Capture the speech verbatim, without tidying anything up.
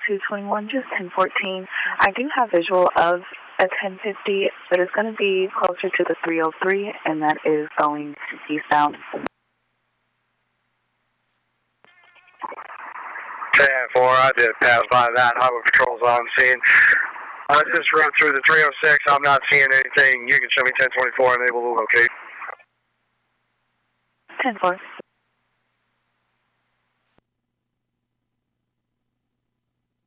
two twenty-one, just ten fourteen. I do have visual of a ten fifty, but it's going to be closer to the three oh three, and that is going eastbound. ten four, I did pass by that. Highway Patrol's on scene. I just rode through the three oh six. I'm not seeing anything. You can show me ten twenty-four and able to locate. ten four.